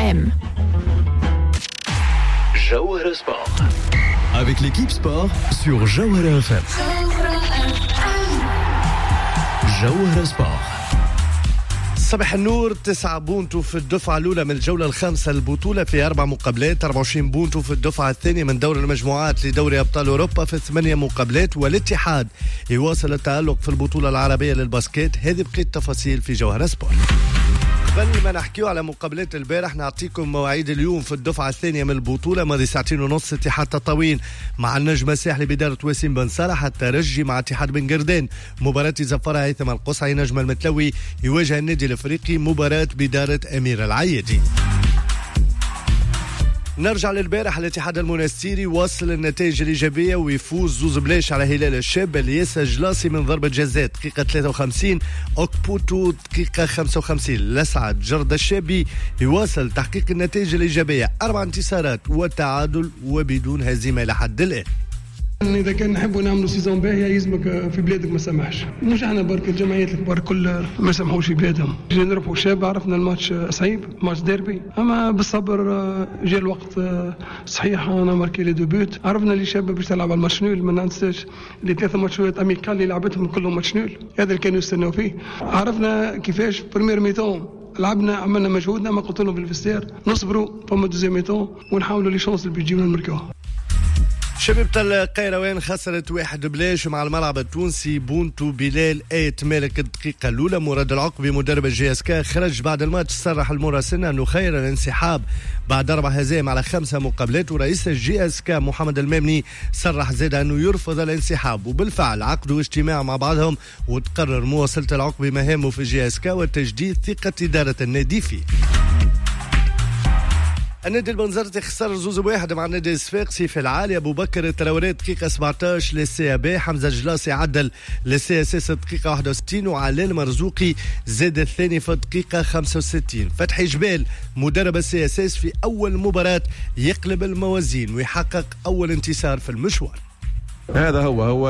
FM. Jawhara Sport. Avec l'équipe sport sur Jawhara FM. Jawhara Sport. صباح النور. 9 بونتو في الدفعة الأولى من الجولة الخامسة البطولة في 4 مقابلات. 24 بونتو في الدفعة الثانية من دور المجموعات لدوري أبطال أوروبا في 8 مقابلات. والاتحاد يواصل التألق في البطولة العربية للباسكت. هذه بقية التفاصيل في جوهرة سبورت. قبل ما نحكيو على مقابلات البارح نعطيكم مواعيد اليوم في الدفعة الثانية من البطولة. ماضي 2:30 اتحاد تطاوين مع النجم الساحلي بدارة وسيم بن صالح. الترجي مع اتحاد بن قردان. مباراة زفارة هيثم القصعي. نجم المتلوي يواجه النادي الافريقي. مباراة بدارة امير العيادي. نرجع للبارح. الاتحاد المنستيري وصل النتائج الإيجابية ويفوز 2-0 على هلال الشاب. الياس جلاسي من ضربة جزاء دقيقة 53. أوكبوتو دقيقة 55. لسعد جرد الشابي يواصل تحقيق النتائج الإيجابية. 4 انتصارات وتعادل وبدون هزيمة لحد الآن. إذا كان نحبوا نعملوا سيزون باهية يلزمك في بلادك ما سمحش. مش احنا برك الجمعيات الكبار كل ما سمحوش في بلادهم. جينا نربحوا شاب. عرفنا الماتش صعيب ماتش ديربي أما بالصبر جاء الوقت صحيح. أنا ماركي لي دو بوت. عرفنا اللي شاب باش تلعب على الماتش نول. ما ننساش اللي 3 ماتشات أميكال اللي لعبتهم كلهم ماتش نول. هذا اللي كانوا يستناو فيه. عرفنا كيفاش بريمير ميتون لعبنا عملنا مجهودنا. ما قلت لهم بالفستير نصبروا فما دوزيام ميتون ونحاولوا لي شانس اللي بيجيونا نمركوها. شبيبة القيروان خسرت 1-0 مع الملعب التونسي. بونتو بلال آيت مالك الدقيقة الأولى. مراد العقبي مدرب الجي اس كا خرج بعد الماتش. صرح المراسل أنه خير الانسحاب بعد 4 هزائم على 5 مقابلات. ورئيس الجي اس كا محمد المامني صرح زاد أنه يرفض الانسحاب. وبالفعل عقدوا اجتماع مع بعضهم وتقرر مواصلة العقبي مهامه في الجي اس كا وتجديد ثقة إدارة النادي فيه. النادي البنزرتي خسر 2-1 مع النادي الصفاقسي في العالي. ابو بكر التراوري دقيقه 17 للسي بي. حمزه جلاسي عدل للسي اس اس دقيقه 61. وعلال مرزوقي زاد الثاني في الدقيقه 65. فتحي جبال مدرب السي اس اس في اول مباراه يقلب الموازين ويحقق اول انتصار في المشوار. هذا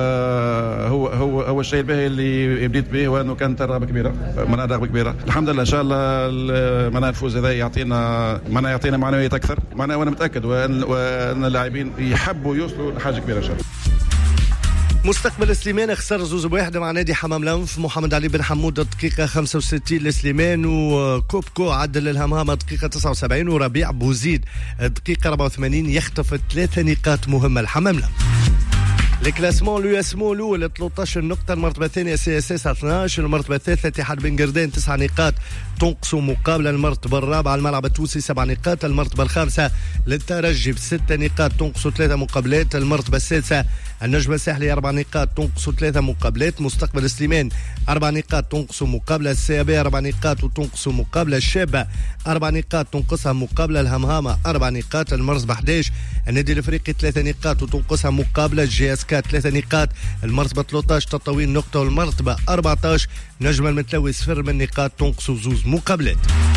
هو الشيء الباهي اللي بديت به وانه كانت رغبه كبيره. الحمد لله ان شاء الله الفوز هذا يعطينا معنويات اكثر. وانا متاكد وان اللاعبين يحبوا يوصلوا لحاجه كبيره ان شاء الله. مستقبل سليمان خسر 2-1 مع نادي حمام لنف. محمد علي بن حمود الدقيقة 65 لسليمان. وكوبكو عدل الهمهامة الدقيقة 79. وربيع بوزيد الدقيقة 84 يخطف 3 نقاط مهمة لحمام لنف. الكلاسمون لو اسمو الاول 13 نقطة. المرتبة الثانية سي اس اس 12. المرتبة الثالثة اتحاد بن قردان 9 نقاط تنقص مقابلة. المرتبة الرابعة الملعب التونسي 7 نقاط. المرتبة الخامسة للترجي ب6 نقاط تنقص 3 مقابلات. المرتبة السادسة النجم الساحلي 4 نقاط تنقص 3 مقابلات. مستقبل سليمان 4 نقاط تنقص مقابلة. السيابية 4 نقاط وتنقص مقابلة. الشابة 4 نقاط تنقصها مقابلة. الهمهامة 4 نقاط. المرتبة 11 النادي الافريقي 3 نقاط وتنقصها مقابلة. الجي اس كا 3 نقاط. المرتبة 13 تطاوين نقطة. والمرتبة 14 نجم المتلوي 0 من نقاط تنقص 2 مقابلات.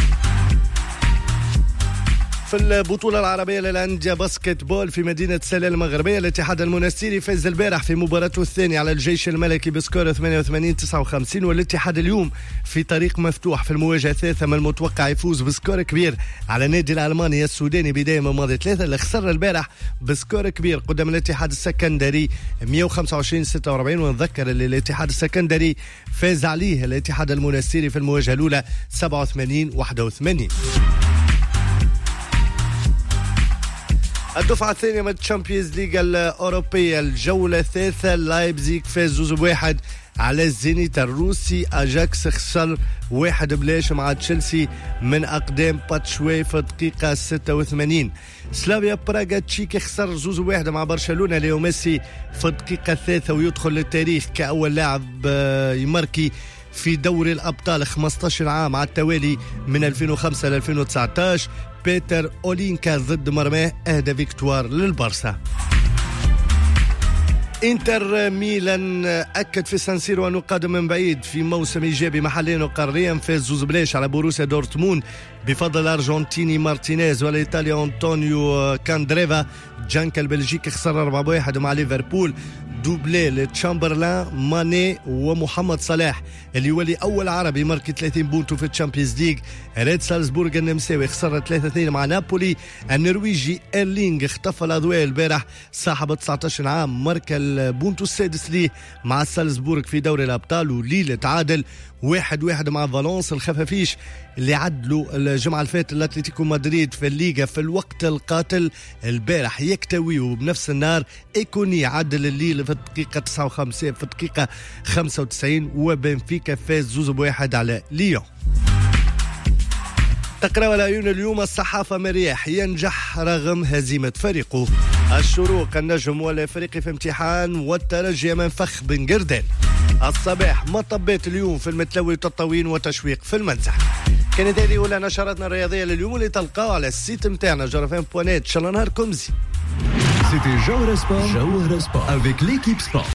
في البطولة العربية للأندية باسكت بول في مدينة سلال المغربية الاتحاد المنستيري فاز البارح في مباراته الثانية على الجيش الملكي بسكور 88-59. والاتحاد اليوم في طريق مفتوح في المواجهة الثالثة. من المتوقع يفوز بسكور كبير على النادي الألماني السوداني بداية من ماضي 3 اللي خسر البارح بسكور كبير قدام الاتحاد السكندري 125-46. ونذكر اللي الاتحاد السكندري فاز عليه الاتحاد المنستيري في المواجهة الأولى 87-81. الدفعة الثانية من الشامبيونز ليج الأوروبية الجولة الثالثة. لايبزيغ فاز 2-1 على الزينيت الروسي. أجاكس خسر 1-0 مع تشيلسي من أقدام باتشوي في الدقيقة 86. سلافيا براغا تشيكي خسر 2-1 مع برشلونة. ليو ميسي في الدقيقة 3 ويدخل للتاريخ كأول لاعب يماركي في دوري الأبطال 15 عام على التوالي من 2005 ل 2019. بيتر أولينكا ضد مرماه أهدى فيكتوار للبارسا. انتر ميلان أكد في سانسيرو أنه قادم من بعيد في موسم إيجابي محليا وقاريا. فاز 2-0 على بوروسيا دورتموند بفضل الأرجنتيني مارتينيز والإيطالي أنطونيو كاندريفا. جانكا البلجيكي خسر 4-1 مع ليفربول. دوبلي لتشامبرلان ماني ومحمد صلاح اللي يولي اول عربي ماركي 30 بونتو في الشامبيونز ليج. ريد سالزبورغ النمساوي خسر 3-2 مع نابولي. النرويجي ايرلينغ اختفى الاضواء البارح صاحب 19 عام ماركا البونتو السادس ليه مع سالزبورغ في دوري الابطال. وليل تعادل 1-1 مع فالنس. الخفافيش اللي عدلوا الجمعه الفاتت الاتليتيكو مدريد في الليغا في الوقت القاتل البارح يكتويوا بنفس النهار. ايكوني عدل الليل في الدقيقه 59 في الدقيقه 95 وبنفيكا فاز 2-1 على ليون. تقرأ العيون اليوم الصحافة مرياح ينجح رغم هزيمة فريقه. الشروق النجم والافريقي في امتحان والترجي امام فخ بن قردان. الصباح مطبات اليوم في المتلوي تطوين وتشويق في المنزح. كانت هذه اولى نشراتنا الرياضيه لليوم اللي تلقاو على السيت نتاعنا جرفان.net. ان شاء الله نهاركم زين. C'était Jawara Sport avec l'équipe sport.